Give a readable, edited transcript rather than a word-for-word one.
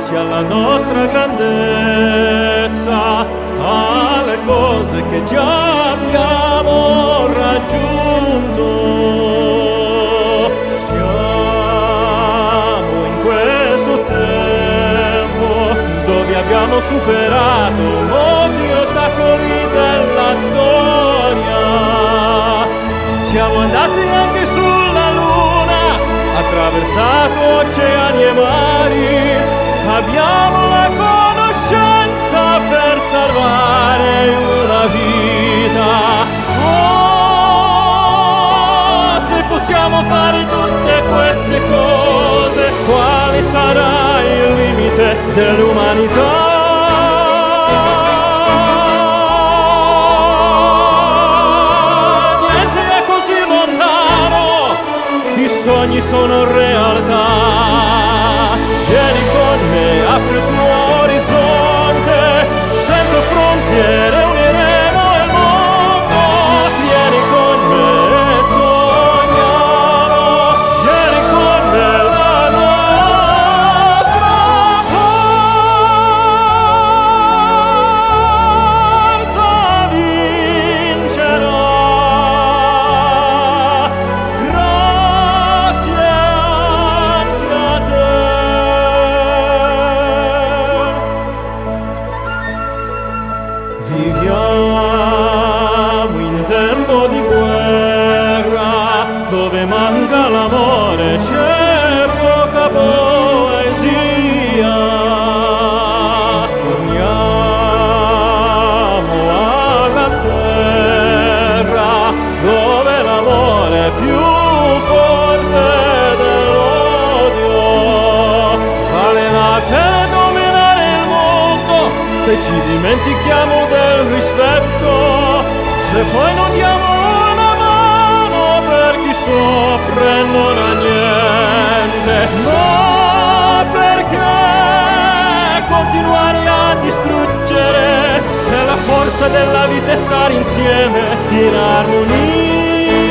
sia la nostra grandezza alle cose che già abbiamo raggiunto. Siamo in questo tempo dove abbiamo superato molti ostacoli della storia. Siamo andati anche sulla Luna, attraversato oceani e mari, abbiamo la conoscenza per salvare una vita. Oh, se possiamo fare tutte queste cose, quale sarà il limite dell'umanità? I sogni sono realtà. Vieni con me, apri il tuo orizzonte, senza frontiere uniremo il mondo. Vieni con me e sogniamo, vieni con me, la nostra forza vincerà. Viviamo in tempo di guerra, dove manca l'amore, c'è poca poesia. Torniamo alla terra, dove l'amore è più forte dell'odio. Vale la pena dominare il mondo se ci dimentichiamo del rispetto, se poi non diamo una mano per chi soffre e non ha niente. Ma perché continuare a distruggere, se la forza della vita è stare insieme in armonia?